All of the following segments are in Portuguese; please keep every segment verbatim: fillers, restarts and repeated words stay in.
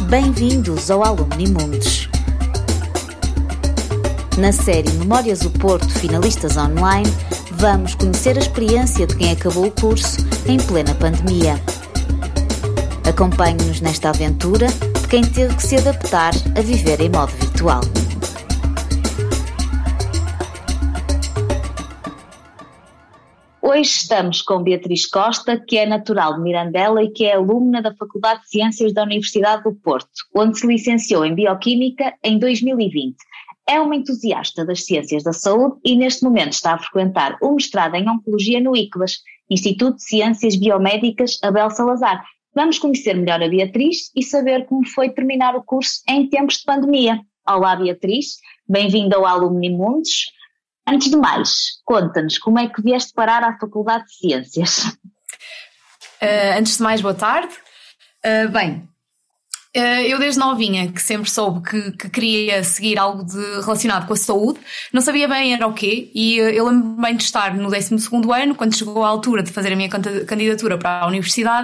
Bem-vindos ao Alumni Mundos. Na série Memórias do Porto Finalistas Online, vamos conhecer a experiência de quem acabou o curso em plena pandemia. Acompanhe-nos nesta aventura de quem teve que se adaptar a viver em modo virtual. Hoje estamos com Beatriz Costa, que é natural de Mirandela e que é alumna da Faculdade de Ciências da Universidade do Porto, onde se licenciou em Bioquímica em dois mil e vinte. É uma entusiasta das ciências da saúde e neste momento está a frequentar o mestrado em Oncologia no ICBAS, Instituto de Ciências Biomédicas Abel Salazar. Vamos conhecer melhor a Beatriz e saber como foi terminar o curso em tempos de pandemia. Olá Beatriz, bem-vinda ao Alumni Mundos. Antes de mais, conta-nos como é que vieste parar à Faculdade de Ciências. Uh, antes de mais, boa tarde. Uh, bem, uh, eu desde novinha que sempre soube que, que queria seguir algo de, relacionado com a saúde, não sabia bem era o quê, e uh, eu lembro-me bem de estar no décimo segundo ano, quando chegou a altura de fazer a minha candidatura para a universidade,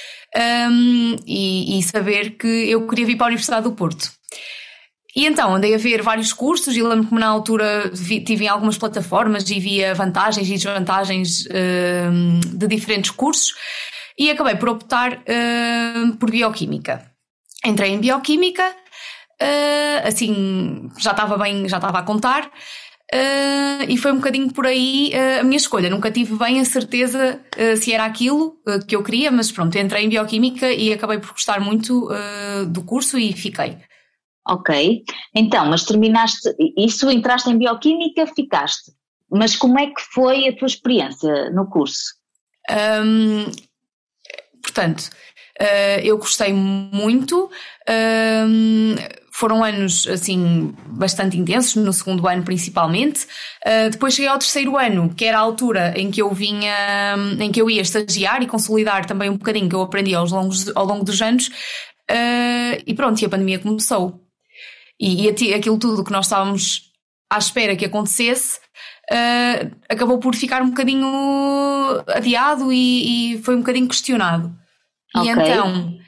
um, e, e saber que eu queria vir para a Universidade do Porto. E então andei a ver vários cursos e lembro-me que na altura vi, tive em algumas plataformas e via vantagens e desvantagens uh, de diferentes cursos e acabei por optar uh, por Bioquímica. Entrei em Bioquímica, uh, assim já estava bem, já estava a contar uh, e foi um bocadinho por aí uh, a minha escolha. Nunca tive bem a certeza uh, se era aquilo uh, que eu queria, mas pronto, entrei em Bioquímica e acabei por gostar muito uh, do curso e fiquei. Ok, então, mas terminaste, isso entraste em Bioquímica, ficaste, mas como é que foi a tua experiência no curso? Um, portanto, uh, eu gostei muito, um, foram anos assim bastante intensos, no segundo ano principalmente, uh, depois cheguei ao terceiro ano, que era a altura em que eu vinha, em que eu ia estagiar e consolidar também um bocadinho que eu aprendi aos longos, ao longo dos anos, uh, e pronto, e a pandemia começou. E, e aquilo tudo que nós estávamos à espera que acontecesse uh, acabou por ficar um bocadinho adiado e, e foi um bocadinho questionado. Okay. E então,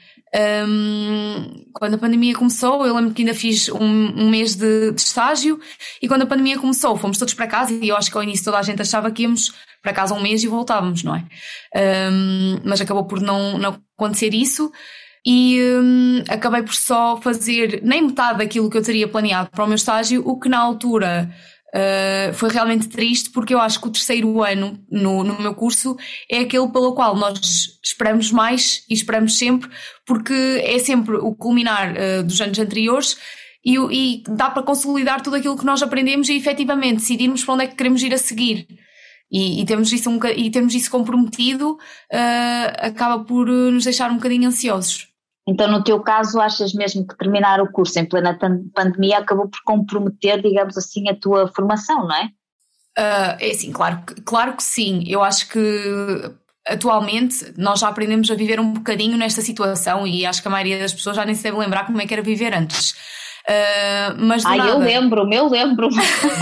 um, quando a pandemia começou, eu lembro que ainda fiz um, um mês de, de estágio e quando a pandemia começou fomos todos para casa e eu acho que ao início toda a gente achava que íamos para casa um mês e voltávamos, não é? Um, mas acabou por não, não acontecer isso. E hum, acabei por só fazer nem metade daquilo que eu teria planeado para o meu estágio, o que na altura uh, foi realmente triste, porque eu acho que o terceiro ano no, no meu curso é aquele pelo qual nós esperamos mais e esperamos sempre, porque é sempre o culminar uh, dos anos anteriores e, e dá para consolidar tudo aquilo que nós aprendemos e efetivamente decidirmos para onde é que queremos ir a seguir. E, e, temos isso um, e temos isso comprometido, uh, acaba por nos deixar um bocadinho ansiosos. Então, no teu caso, achas mesmo que terminar o curso em plena pandemia acabou por comprometer, digamos assim, a tua formação, não é? Uh, é assim, claro, claro que sim. Eu acho que atualmente nós já aprendemos a viver um bocadinho nesta situação e acho que a maioria das pessoas já nem se deve lembrar como é que era viver antes. Uh, mas ah, nada... eu lembro, eu lembro.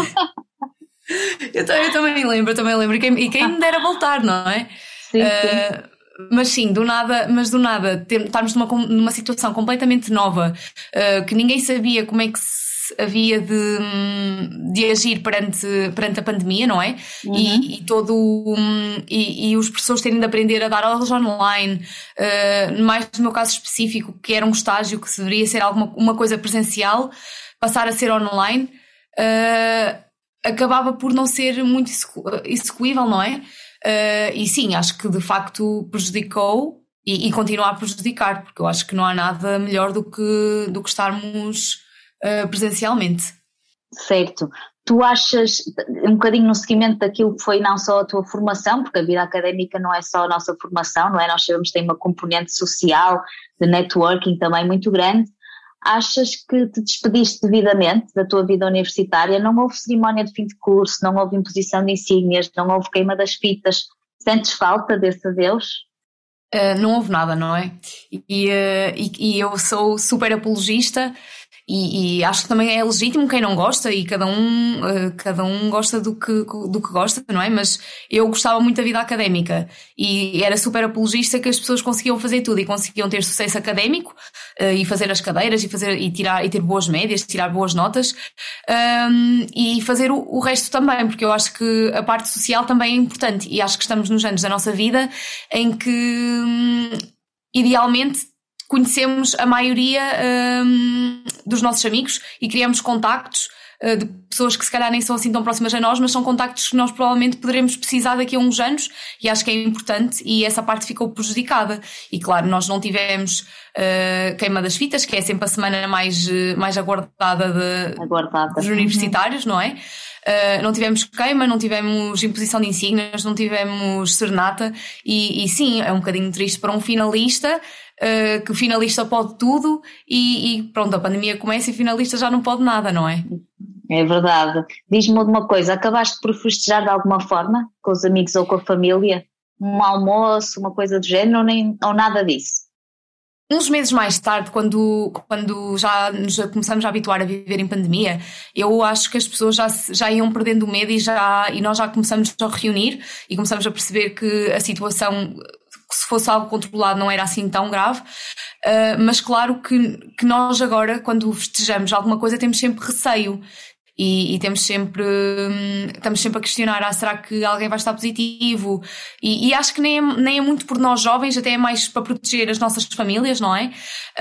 eu, eu também lembro, eu também lembro. E quem, e quem me dera voltar, não é? Sim, sim. Uh, Mas sim, do nada, mas do nada ter, estarmos numa, numa situação completamente nova, uh, que ninguém sabia como é que se havia de, de agir perante, perante a pandemia, não é? Uhum. E, e, todo, um, e, e os professores terem de aprender a dar aulas online, uh, mais no meu caso específico, que era um estágio que deveria ser alguma, uma coisa presencial, passar a ser online, uh, acabava por não ser muito execuível, não é? Uh, e sim, acho que de facto prejudicou e, e continua a prejudicar, porque eu acho que não há nada melhor do que, do que estarmos uh, presencialmente. Certo. Tu achas, um bocadinho no seguimento daquilo que foi não só a tua formação, porque a vida académica não é só a nossa formação, não é? Nós sabemos que tem uma componente social, de networking também muito grande. Achas que te despediste devidamente da tua vida universitária? Não houve cerimónia de fim de curso, não houve imposição de insígnias, não houve queima das fitas. Sentes falta desse adeus? Uh, não houve nada, não é? E, uh, e, e eu sou super apologista e, e acho que também é legítimo quem não gosta, e cada um, uh, cada um gosta do que, do que gosta, não é? Mas eu gostava muito da vida académica e era super apologista que as pessoas conseguiam fazer tudo e conseguiam ter sucesso académico uh, e fazer as cadeiras e, fazer, e, tirar, e ter boas médias, tirar boas notas, um, e fazer o, o resto também, porque eu acho que a parte social também é importante, e acho que estamos nos anos da nossa vida em que hum, idealmente conhecemos a maioria hum, dos nossos amigos e criamos contactos uh, de pessoas que se calhar nem são assim tão próximas a nós, mas são contactos que nós provavelmente poderemos precisar daqui a uns anos, e acho que é importante, e essa parte ficou prejudicada. E claro, nós não tivemos uh, queima das fitas, que é sempre a semana mais, mais aguardada, de, aguardada dos universitários, não é? Uh, não tivemos queima, não tivemos imposição de insígnias, não tivemos serenata, e, e sim, é um bocadinho triste para um finalista, uh, que o finalista pode tudo e, e pronto, a pandemia começa e o finalista já não pode nada, não é? É verdade. Diz-me uma coisa, acabaste por festejar de alguma forma, com os amigos ou com a família? Um almoço, uma coisa do género, ou, nem, ou nada disso? Uns meses mais tarde, quando, quando já nos começamos a habituar a viver em pandemia, eu acho que as pessoas já, já iam perdendo o medo, e, já, e nós já começamos a reunir e começamos a perceber que a situação, se fosse algo controlado, não era assim tão grave. Uh, mas claro que, que nós agora, quando festejamos alguma coisa, temos sempre receio. E, e temos sempre, hum, estamos sempre a questionar, ah, será que alguém vai estar positivo? E, e acho que nem é, nem é muito por nós jovens, até é mais para proteger as nossas famílias, não é?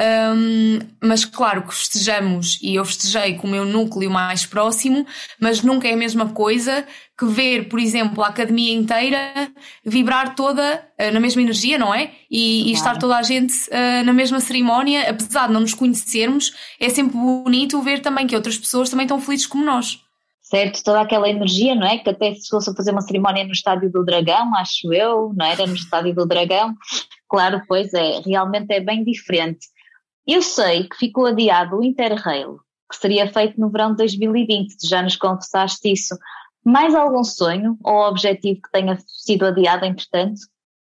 Um, mas claro que festejamos, e eu festejei com o meu núcleo mais próximo, mas nunca é a mesma coisa que ver, por exemplo, a academia inteira vibrar toda uh, na mesma energia, não é? E, claro. E estar toda a gente uh, na mesma cerimónia, apesar de não nos conhecermos, é sempre bonito ver também que outras pessoas também estão felizes como nós. Certo, toda aquela energia, não é? Que até se fosse fazer uma cerimónia no Estádio do Dragão, acho eu, não era? No Estádio do Dragão, claro, pois é, realmente é bem diferente. Eu sei que ficou adiado o Interrail, que seria feito no verão de dois mil e vinte, tu já nos confessaste isso. Mais algum sonho ou objetivo que tenha sido adiado entretanto?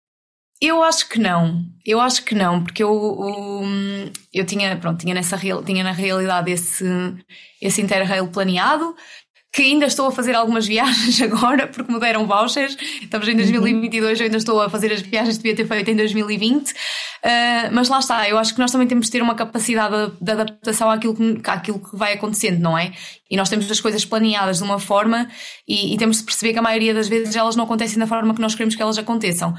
Eu acho que não, eu acho que não, porque eu, eu, eu tinha, pronto, tinha, nessa, tinha na realidade esse, esse Interrail planeado, que ainda estou a fazer algumas viagens agora, porque me deram vouchers, estamos em dois mil e vinte e dois, eu ainda estou a fazer as viagens que devia ter feito em dois mil e vinte, uh, mas lá está, eu acho que nós também temos de ter uma capacidade de, de adaptação àquilo que, àquilo que vai acontecendo, não é? E nós temos as coisas planeadas de uma forma e, e temos de perceber que a maioria das vezes elas não acontecem da forma que nós queremos que elas aconteçam.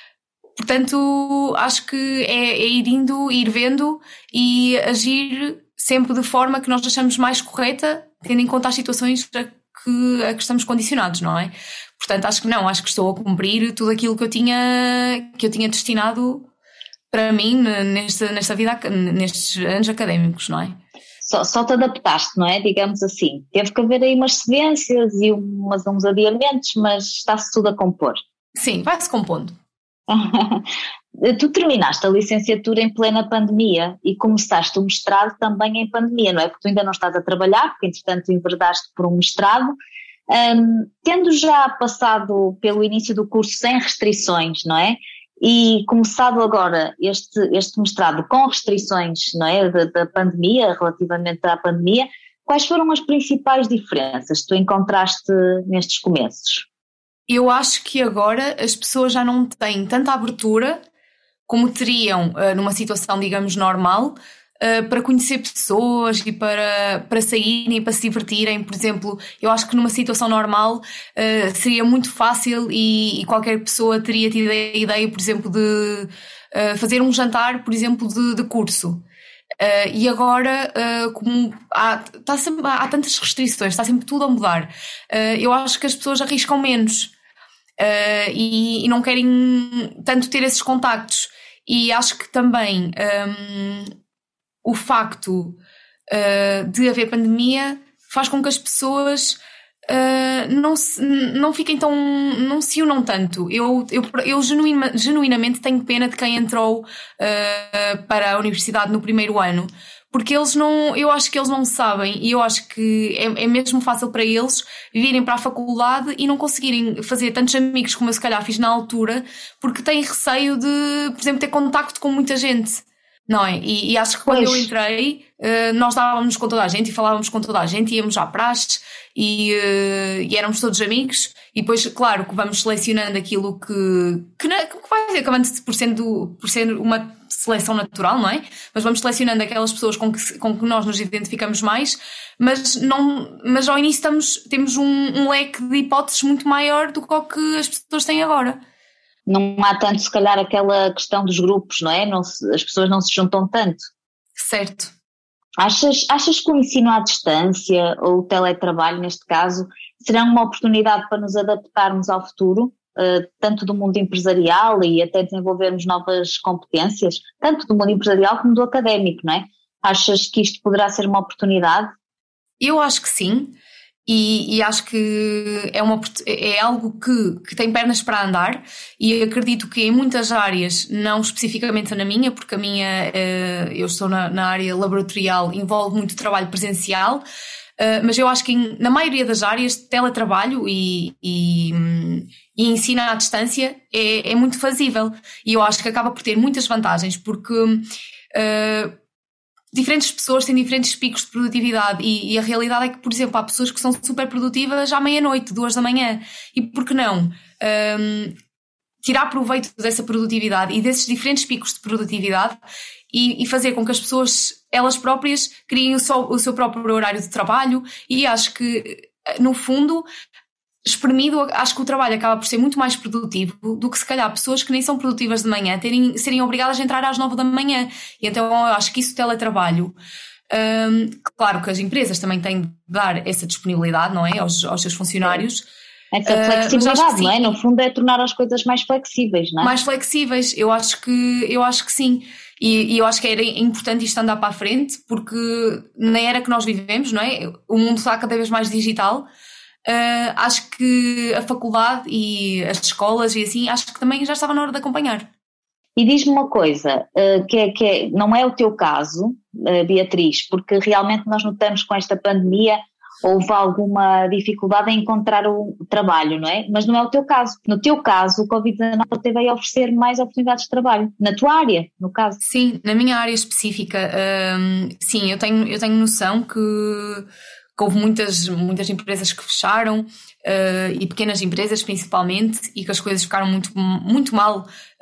Portanto, acho que é, é ir indo, ir vendo e agir sempre de forma que nós achamos mais correta, tendo em conta as situações a que, a que estamos condicionados, não é? Portanto, acho que não, acho que estou a cumprir tudo aquilo que eu tinha, que eu tinha destinado para mim nesta, nesta vida, nestes anos académicos, não é? Só, só te adaptaste, não é? Digamos assim. Teve que haver aí umas cedências e umas, uns adiamentos, mas está-se tudo a compor. Sim, vai-se compondo. Tu terminaste a licenciatura em plena pandemia e começaste o mestrado também em pandemia, não é? Porque tu ainda não estás a trabalhar, porque entretanto enverdaste por um mestrado. Um, tendo já passado pelo início do curso sem restrições, não é? E começado agora este, este mestrado com restrições, não é? Da, da pandemia, relativamente à pandemia, quais foram as principais diferenças que tu encontraste nestes começos? Eu acho que agora as pessoas já não têm tanta abertura como teriam uh, numa situação, digamos, normal, uh, para conhecer pessoas e para, para saírem e para se divertirem. Por exemplo, eu acho que numa situação normal uh, seria muito fácil e, e qualquer pessoa teria tido a ideia, por exemplo, de uh, fazer um jantar, por exemplo, de, de curso. Uh, e agora, uh, como há, tá sempre, há tantas restrições, está sempre tudo a mudar, uh, eu acho que as pessoas arriscam menos uh, e, e não querem tanto ter esses contactos. E acho que também um, o facto uh, de haver pandemia faz com que as pessoas uh, não, se, não fiquem tão, não se unam tanto. Eu, eu, eu genuina, genuinamente tenho pena de quem entrou uh, para a universidade no primeiro ano, porque eles não, eu acho que eles não sabem, e eu acho que é, é mesmo fácil para eles virem para a faculdade e não conseguirem fazer tantos amigos como eu se calhar fiz na altura, porque têm receio de, por exemplo, ter contacto com muita gente. não é? E, e acho que quando pois. eu entrei, uh, nós dávamos com toda a gente e falávamos com toda a gente, íamos à praxe e, uh, e éramos todos amigos. E depois, claro, que vamos selecionando aquilo que, que, não, que vai acabando por, sendo, por ser uma seleção natural, não é? Mas vamos selecionando aquelas pessoas com que, com que nós nos identificamos mais, mas, não, mas ao início estamos, temos um, um leque de hipóteses muito maior do que o que as pessoas têm agora. Não há tanto, se calhar, aquela questão dos grupos, não é? Não se, as pessoas não se juntam tanto. Certo. Achas, achas que o ensino à distância, ou o teletrabalho, neste caso, será uma oportunidade para nos adaptarmos ao futuro, uh, tanto do mundo empresarial e até desenvolvermos novas competências, tanto do mundo empresarial como do académico, não é? Achas que isto poderá ser uma oportunidade? Eu acho que sim. E, e acho que é, uma, é algo que, que tem pernas para andar, e acredito que em muitas áreas, não especificamente na minha, porque a minha, eu estou na, na área laboratorial, envolve muito trabalho presencial, mas eu acho que em, na maioria das áreas, teletrabalho e, e, e ensino à distância é, é muito fazível, e eu acho que acaba por ter muitas vantagens, porque Uh, diferentes pessoas têm diferentes picos de produtividade e, e a realidade é que, por exemplo, há pessoas que são super produtivas à meia-noite, duas da manhã, e por que não um, tirar proveito dessa produtividade e desses diferentes picos de produtividade e, e fazer com que as pessoas, elas próprias, criem o seu, o seu próprio horário de trabalho. E acho que, no fundo, espremido, acho que o trabalho acaba por ser muito mais produtivo do que, se calhar, pessoas que nem são produtivas de manhã terem, serem obrigadas a entrar às nove da manhã. E então eu acho que isso, teletrabalho, hum, claro que as empresas também têm de dar essa disponibilidade, não é, aos, aos seus funcionários. Essa flexibilidade, uh, não é? No fundo é tornar as coisas mais flexíveis, não é? Mais flexíveis, eu acho que, eu acho que sim. E, e eu acho que era importante isto andar para a frente, porque na era que nós vivemos, não é? O mundo está cada vez mais digital. Uh, acho que a faculdade e as escolas e assim, acho que também já estava na hora de acompanhar. E diz-me uma coisa, uh, que, é, que é, não é o teu caso, uh, Beatriz, porque realmente nós notamos com esta pandemia houve alguma dificuldade em encontrar o trabalho, não é? Mas não é o teu caso. No teu caso, o covid dezenove teve a oferecer mais oportunidades de trabalho, na tua área, no caso. Sim, na minha área específica, um, sim, eu tenho, eu tenho noção que que houve muitas, muitas empresas que fecharam, uh, e pequenas empresas principalmente, e que as coisas ficaram muito, muito mal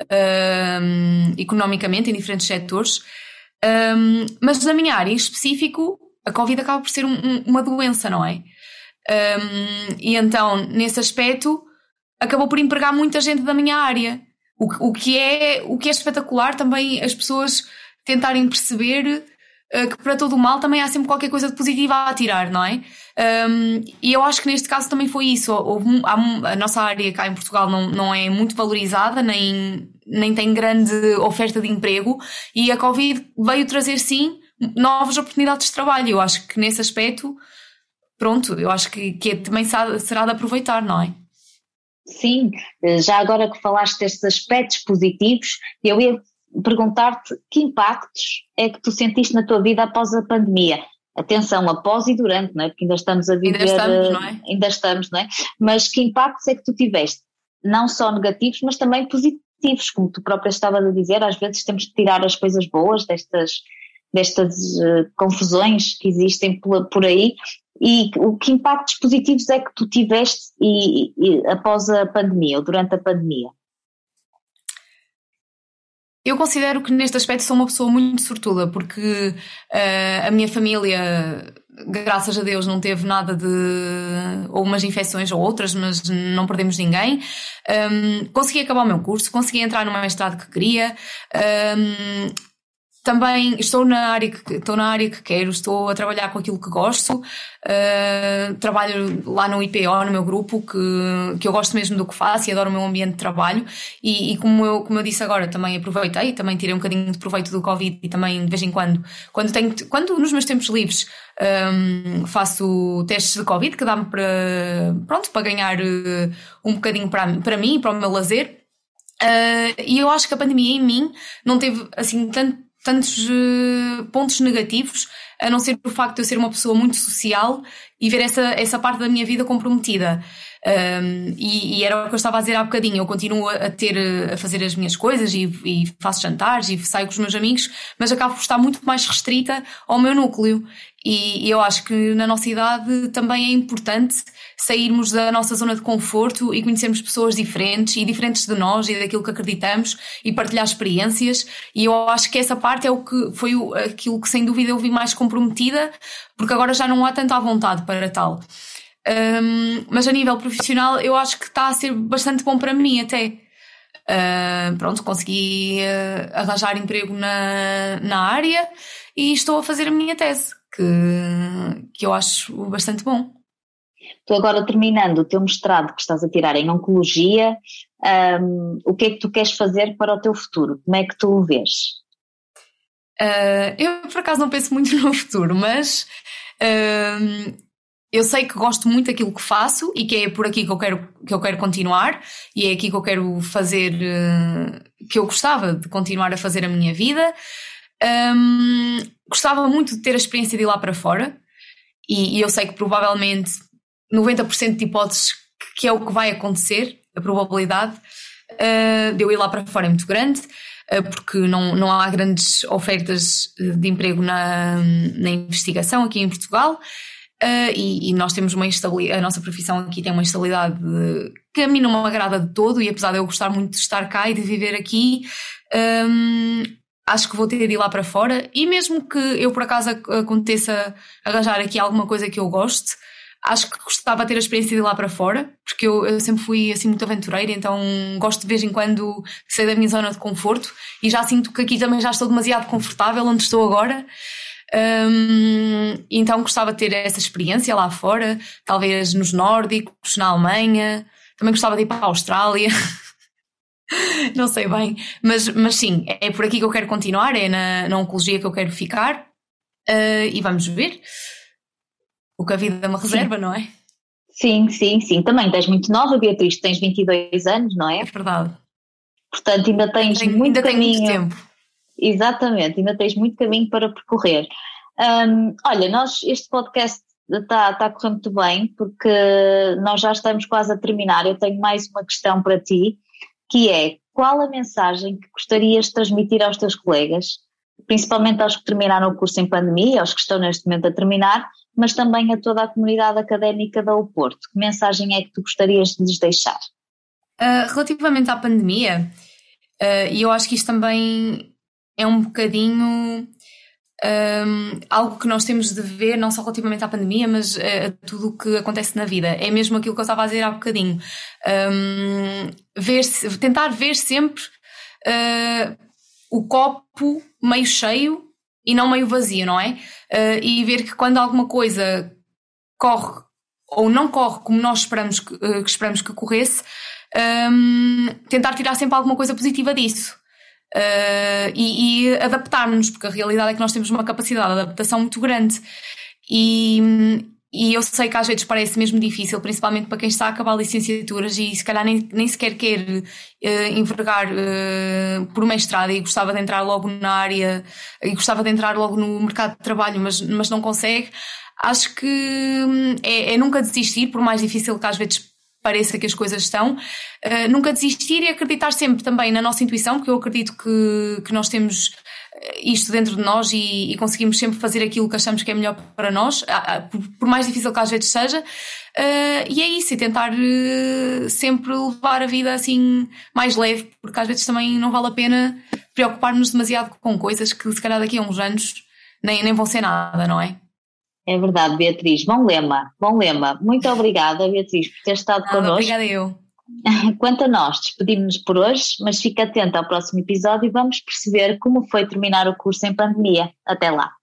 uh, economicamente em diferentes setores. Um, mas na minha área em específico, a Covid acaba por ser um, um, uma doença, não é? Um, e então, nesse aspecto, acabou por empregar muita gente da minha área. O, o, que é, o que é espetacular também as pessoas tentarem perceber que para todo o mal também há sempre qualquer coisa de positiva a tirar, não é? Um, e eu acho que neste caso também foi isso. Houve, há, a nossa área cá em Portugal não, não é muito valorizada, nem, nem tem grande oferta de emprego, e a Covid veio trazer, sim, novas oportunidades de trabalho. Eu acho que nesse aspecto, pronto, eu acho que, que também será de aproveitar, não é? Sim, já agora que falaste destes aspectos positivos, eu ia perguntar-te que impactos é que tu sentiste na tua vida após a pandemia. Atenção, após e durante, não é? Porque ainda estamos a viver... Ainda estamos, não é? Ainda estamos, não é? Mas que impactos é que tu tiveste? Não só negativos, mas também positivos, como tu própria estavas a dizer, às vezes temos de tirar as coisas boas destas, destas uh, confusões que existem por, por aí. E o que impactos positivos é que tu tiveste e, e, após a pandemia, ou durante a pandemia? Eu considero que neste aspecto sou uma pessoa muito sortuda, porque uh, a minha família, graças a Deus, não teve nada de... ou umas infecções ou outras, mas não perdemos ninguém. Um, consegui acabar o meu curso, consegui entrar no mestrado que queria. Um, Também estou na área que, estou na área que quero, estou a trabalhar com aquilo que gosto, uh, trabalho lá no I P O, no meu grupo, que, que eu gosto mesmo do que faço e adoro o meu ambiente de trabalho, e, e como, eu, como eu disse agora, também aproveitei, também tirei um bocadinho de proveito do Covid, e também de vez em quando, quando, tenho, quando nos meus tempos livres um, faço testes de Covid, que dá-me para, pronto, para ganhar uh, um bocadinho para, para mim e para o meu lazer, uh, e eu acho que a pandemia em mim não teve assim tanto tantos uh, pontos negativos, a não ser o facto de eu ser uma pessoa muito social e ver essa, essa parte da minha vida comprometida. Um, e, e era o que eu estava a dizer há bocadinho, eu continuo a, ter, a fazer as minhas coisas e, e faço jantares e saio com os meus amigos, mas acabo por estar muito mais restrita ao meu núcleo. E, e eu acho que na nossa idade também é importante sairmos da nossa zona de conforto e conhecermos pessoas diferentes e diferentes de nós e daquilo que acreditamos e partilhar experiências. E eu acho que essa parte é o que foi o, aquilo que sem dúvida eu vi mais comprometida, porque agora já não há tanta vontade para tal. Um, mas a nível profissional eu acho que está a ser bastante bom para mim até. Uh, pronto, consegui uh, arranjar emprego na, na área e estou a fazer a minha tese, que, que eu acho bastante bom. Tu agora terminando o teu mestrado que estás a tirar em Oncologia, um, o que é que tu queres fazer para o teu futuro? Como é que tu o vês? Uh, eu por acaso não penso muito no futuro, mas uh, eu sei que gosto muito daquilo que faço e que é por aqui que eu quero, que eu quero continuar e é aqui que eu quero fazer, uh, que eu gostava de continuar a fazer a minha vida. Um, gostava muito de ter a experiência de ir lá para fora e, e eu sei que provavelmente noventa por cento de hipóteses que é o que vai acontecer, a probabilidade uh, de eu ir lá para fora é muito grande, uh, porque não, não há grandes ofertas de emprego na, na investigação aqui em Portugal, uh, e, e nós temos uma instabilidade, a nossa profissão aqui tem uma instabilidade que a mim não me agrada de todo, e apesar de eu gostar muito de estar cá e de viver aqui, um, acho que vou ter de ir lá para fora, e mesmo que eu por acaso aconteça arranjar aqui alguma coisa que eu goste, acho que gostava de ter a experiência de ir lá para fora, porque eu, eu sempre fui assim muito aventureira, então gosto de vez em quando sair da minha zona de conforto e já sinto que aqui também já estou demasiado confortável onde estou agora. Um, então gostava de ter essa experiência lá fora, talvez nos nórdicos, na Alemanha, também gostava de ir para a Austrália. Não sei bem, mas, mas sim, é por aqui que eu quero continuar, é na, na Oncologia que eu quero ficar, uh, e vamos ver o que a vida me reserva, sim. Não é? Sim, sim, sim. Também tens muito nova, Beatriz, tens vinte e dois anos, não é? É verdade. Portanto, ainda tens tenho, muito ainda caminho. Tenho muito tempo. Exatamente, ainda tens muito caminho para percorrer. Um, olha, nós, este podcast está, está a correr muito bem, porque nós já estamos quase a terminar. Eu tenho mais uma questão para ti, que é: qual a mensagem que gostarias de transmitir aos teus colegas, principalmente aos que terminaram o curso em pandemia, aos que estão neste momento a terminar, mas também a toda a comunidade académica da Oporto? Que mensagem é que tu gostarias de lhes deixar? Uh, relativamente à pandemia, e uh, eu acho que isto também é um bocadinho um, algo que nós temos de ver, não só relativamente à pandemia, mas uh, a tudo o que acontece na vida. É mesmo aquilo que eu estava a dizer há bocadinho. Um, ver, tentar ver sempre uh, o copo meio cheio e não meio vazio, não é? Uh, e ver que quando alguma coisa corre ou não corre como nós esperamos que, uh, que, esperamos que corresse, um, tentar tirar sempre alguma coisa positiva disso. Uh, e, e adaptar-nos, porque a realidade é que nós temos uma capacidade de adaptação muito grande. E, e eu sei que às vezes parece mesmo difícil, principalmente para quem está a acabar licenciaturas e se calhar nem, nem sequer quer uh, envergar uh, por mestrado e gostava de entrar logo na área e gostava de entrar logo no mercado de trabalho, mas, mas não consegue. Acho que é, é nunca desistir, por mais difícil que às vezes pareça que as coisas estão, uh, nunca desistir e acreditar sempre também na nossa intuição, porque eu acredito que, que nós temos isto dentro de nós e, e conseguimos sempre fazer aquilo que achamos que é melhor para nós, por, por mais difícil que às vezes seja, uh, e é isso, e tentar uh, sempre levar a vida assim mais leve, porque às vezes também não vale a pena preocupar-nos demasiado com coisas que se calhar daqui a uns anos nem, nem vão ser nada, não é? É verdade, Beatriz. Bom lema, bom lema. Muito obrigada, Beatriz, por ter estado Nada, connosco. Obrigada eu. Quanto a nós, despedimos-nos por hoje, mas fica atento ao próximo episódio e vamos perceber como foi terminar o curso em pandemia. Até lá.